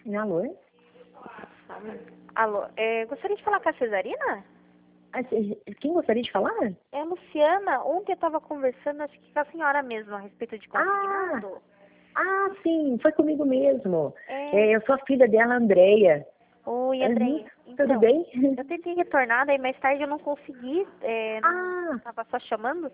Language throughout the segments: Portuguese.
Alô? Alô, gostaria de falar com a Cesarina? Quem gostaria de falar? É a Luciana. Ontem eu estava conversando, acho que com a senhora mesmo, a respeito de consignado. Sim, foi comigo mesmo. É. Eu sou a filha dela, Andréia. Oi, Andréia. Então, Tudo bem? eu tentei retornar, daí mais tarde eu não consegui. Estava só chamando.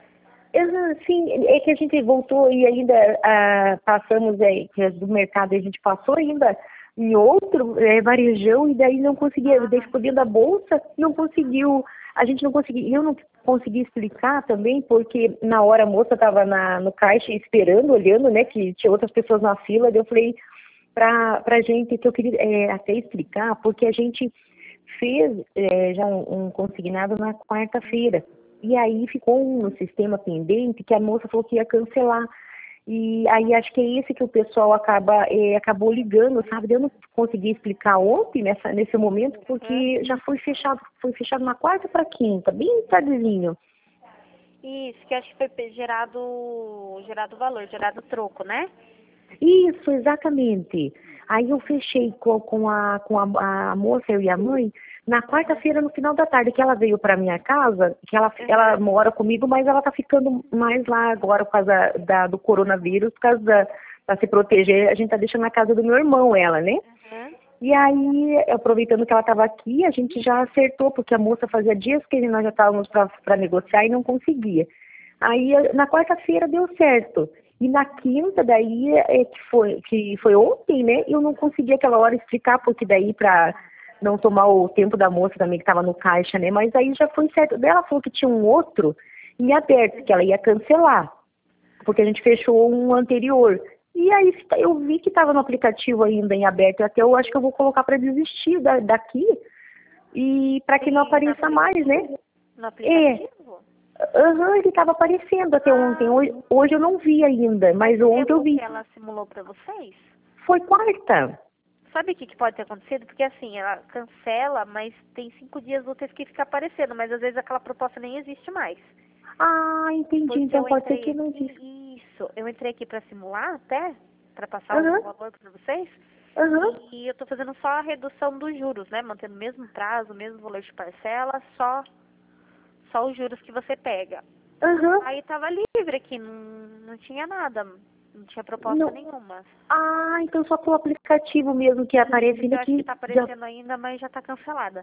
Sim, é que a gente voltou e ainda passamos do mercado, a gente passou ainda em outro varejão e daí não conseguia, daí ficou dentro da bolsa, não conseguiu, a gente não conseguiu, eu não consegui explicar também, porque na hora a moça estava no caixa esperando, olhando, né, que tinha outras pessoas na fila, daí eu falei pra gente que eu queria até explicar, porque a gente fez já um consignado na quarta-feira. E aí ficou no sistema pendente que a moça falou que ia cancelar. E aí acho que é esse que o pessoal acabou ligando, sabe? Eu não consegui explicar ontem, nesse momento, porque já foi fechado na quarta para quinta, bem tardezinho. Isso, que acho que foi gerado valor, gerado troco, né? Isso, exatamente. Aí eu fechei com a moça, eu e a mãe, na quarta-feira, no final da tarde, que ela veio para minha casa, que ela mora comigo, mas ela tá ficando mais lá agora por causa do coronavírus, por causa para se proteger, a gente tá deixando na casa do meu irmão ela, né? E aí, aproveitando que ela estava aqui, a gente já acertou, porque a moça fazia dias que nós já estávamos para negociar e não conseguia. Aí, na quarta-feira deu certo. E na quinta, daí, que foi ontem, né? Eu não consegui aquela hora explicar, porque daí para não tomar o tempo da moça também que estava no caixa, né? Mas aí já foi certo. Daí ela falou que tinha um outro em aberto, que ela ia cancelar, porque a gente fechou um anterior. E aí eu vi que estava no aplicativo ainda em aberto, até eu acho que eu vou colocar para desistir daqui e para que não apareça mais, né? No aplicativo? Ele estava aparecendo até ontem. Hoje eu não vi ainda, mas ontem eu vi. Que ela simulou para vocês? Foi quarta. Sabe o que pode ter acontecido? Porque assim, ela cancela, mas tem 5 dias úteis que fica aparecendo, mas às vezes aquela proposta nem existe mais. Entendi. Porque então pode ser que não exista. Isso, eu entrei aqui para simular até, para passar o valor para vocês. E eu tô fazendo só a redução dos juros, né? Mantendo o mesmo prazo, o mesmo valor de parcela, só os juros que você pega. Aí tava livre aqui, não tinha nada, não tinha proposta nenhuma. Então só pelo aplicativo mesmo que aparece ainda eu acho que tá aparecendo ainda, mas já tá cancelada.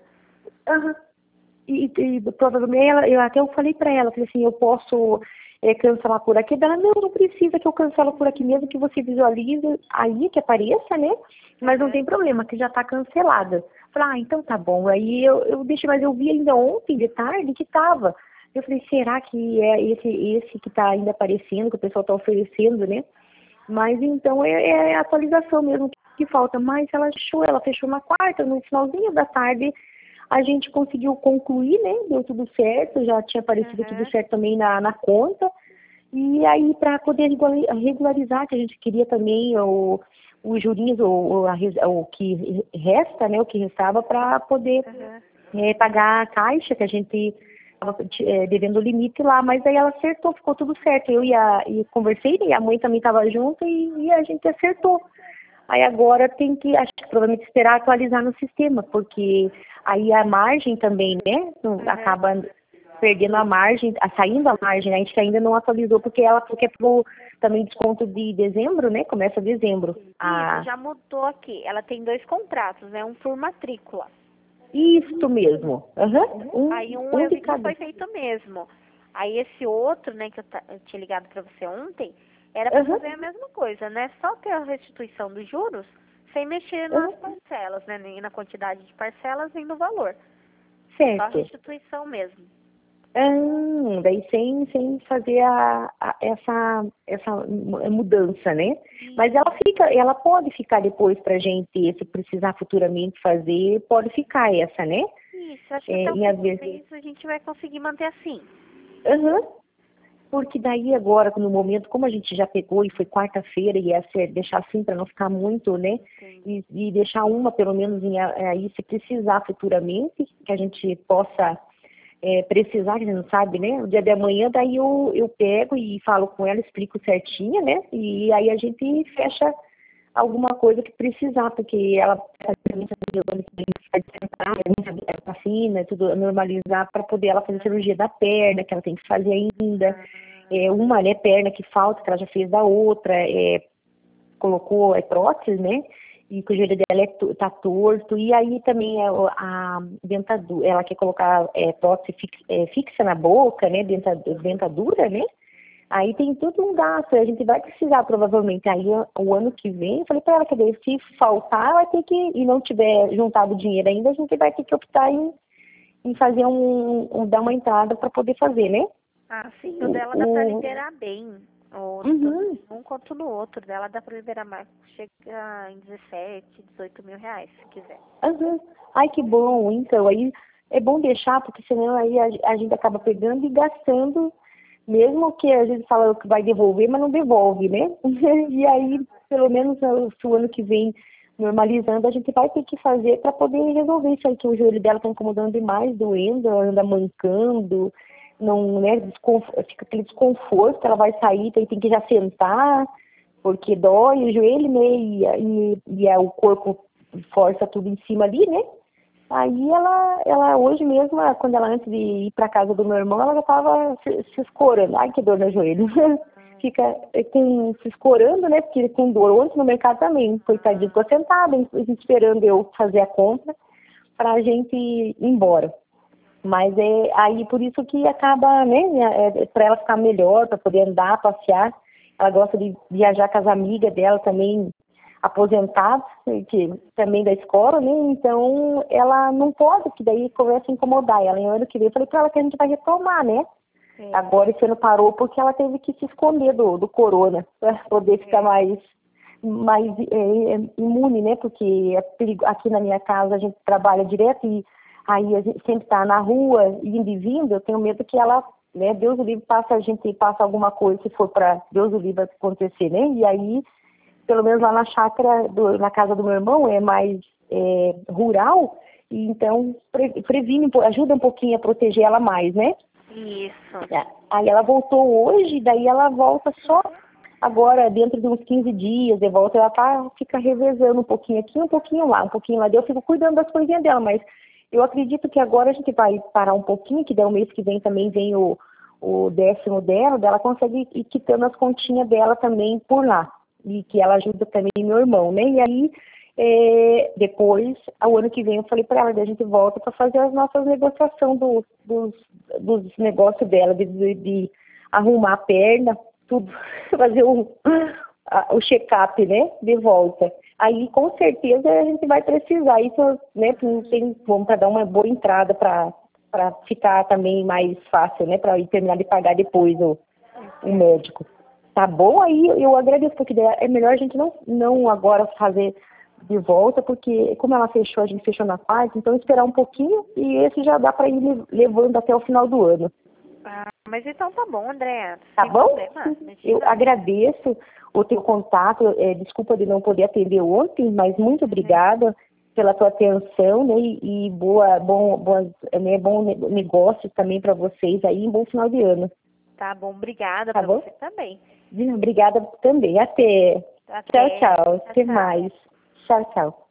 E provavelmente eu falei para ela, falei assim, eu posso cancelar por aqui. Ela, não precisa que eu cancele por aqui mesmo, que você visualize aí que apareça, né? Mas não tem problema, que já tá cancelada. Falei, então tá bom. Aí eu deixei, mas eu vi ainda ontem de tarde que tava. Eu falei, será que é esse que tá ainda aparecendo, que o pessoal tá oferecendo, né? Mas então é a atualização mesmo que falta. Mas ela fechou na quarta, no finalzinho da tarde, a gente conseguiu concluir, né? Deu tudo certo, já tinha aparecido tudo certo também na conta. E aí, para poder regularizar, que a gente queria também os jurinhos, o que resta, né? O que restava para poder pagar a caixa, que a gente estava devendo o limite lá. Mas aí ela acertou, ficou tudo certo. Eu e conversei, e a mãe também estava junto e a gente acertou. Aí agora tem que, acho que provavelmente esperar atualizar no sistema, porque aí a margem também, né, acaba perdendo a margem, saindo a margem, né? A gente ainda não atualizou, porque ela quer pro também desconto de dezembro, né, começa dezembro. Isso, já mudou aqui, ela tem 2 contratos, né, um por matrícula. Isso mesmo. Aí eu vi que foi feito mesmo. Aí esse outro, né, que eu tinha ligado para você ontem, era para fazer a mesma coisa, né? Só ter a restituição dos juros sem mexer nas parcelas, né? Nem na quantidade de parcelas, nem no valor. Certo. Só a restituição mesmo. Daí sem fazer essa mudança, né? Mas ela pode ficar depois pra gente, se precisar futuramente fazer, pode ficar essa, né? Isso, acho que até o fim do mês a gente vai conseguir manter assim. Porque daí agora, no momento, como a gente já pegou e foi quarta-feira, e deixar assim para não ficar muito, né? E deixar uma, pelo menos, aí se precisar futuramente, que a gente possa precisar, que a gente não sabe, né? O dia de amanhã, daí eu pego e falo com ela, explico certinho, né? E aí a gente fecha alguma coisa que precisar, porque ela vacina, tudo normalizar para poder ela fazer cirurgia da perna, que ela tem que fazer ainda. Uma, né, perna que falta, que ela já fez da outra, colocou prótese, né? E que o joelho dela tá torto, e aí também a dentadura, ela quer colocar prótese fixa na boca, né? Dentadura, né? Aí tem todo um gasto, a gente vai precisar provavelmente. Aí o ano que vem, eu falei para ela que se faltar, vai ter que, e não tiver juntado dinheiro ainda, a gente vai ter que optar em fazer dar uma entrada para poder fazer, né? Ah, sim, o dela dá para liberar bem. Um quanto no outro dela dá para liberar mais, chega em 17, 18 mil reais, se quiser. Ai, que bom. Então, aí é bom deixar, porque senão aí a gente acaba pegando e gastando, mesmo que a gente fala que vai devolver, mas não devolve, né? E aí, pelo menos se o ano que vem normalizando, a gente vai ter que fazer para poder resolver isso aí, que o joelho dela está incomodando demais, doendo, ela anda mancando, não, né, fica aquele desconforto, ela vai sair, tem que já sentar, porque dói o joelho, né, e o corpo força tudo em cima ali, né? Aí ela hoje mesmo, quando ela antes de ir para casa do meu irmão, ela já estava se escorando. Ai, que dor no joelho. Fica se escorando, né? Porque com dor. Ontem no mercado também, coitadinho, ficou sentada esperando eu fazer a compra para a gente ir embora. Mas aí por isso que acaba, né? Para ela ficar melhor, para poder andar, passear. Ela gosta de viajar com as amigas dela também, aposentados, que também da escola, né? Então ela não pode, porque daí começa a incomodar ela. Em ano que vem eu falei para ela que a gente vai retomar, né? Agora esse ano parou porque ela teve que se esconder do corona, para poder ficar mais imune, né? Porque aqui na minha casa a gente trabalha direto e aí a gente sempre está na rua, indo e vindo. Eu tenho medo que ela, né? Deus o livre, a gente passa alguma coisa, se for para Deus o livre acontecer, né? E aí, pelo menos lá na chácara, na casa do meu irmão, é mais rural, e então previne, ajuda um pouquinho a proteger ela mais, né? Isso. Aí ela voltou hoje, daí ela volta só agora, dentro de uns 15 dias, de volta, ela fica revezando um pouquinho aqui, um pouquinho lá. Eu fico cuidando das coisinhas dela, mas eu acredito que agora a gente vai parar um pouquinho, que daí o mês que vem também vem o 10º dela, ela consegue ir quitando as continhas dela também por lá. E que ela ajuda também meu irmão, né? E aí, depois, ao ano que vem, eu falei para ela, daí a gente volta para fazer as nossas negociações dos negócios dela, de arrumar a perna, tudo, fazer o check-up, né? De volta. Aí, com certeza, a gente vai precisar. Isso, né? Vamos para dar uma boa entrada para ficar também mais fácil, né? Para ir terminar de pagar depois o médico. Tá bom? Aí eu agradeço, porque é melhor a gente não agora fazer de volta, porque como ela fechou, a gente fechou na parte, então esperar um pouquinho e esse já dá para ir levando até o final do ano. Mas então tá bom, André. Tá bom? Eu agradeço o teu contato, desculpa de não poder atender ontem, mas muito obrigada pela tua atenção, né, e bom negócio também para vocês aí, bom final de ano. Tá bom, obrigada para você também. Obrigada também. Até. Tchau, tchau. Até mais. Tchau, tchau.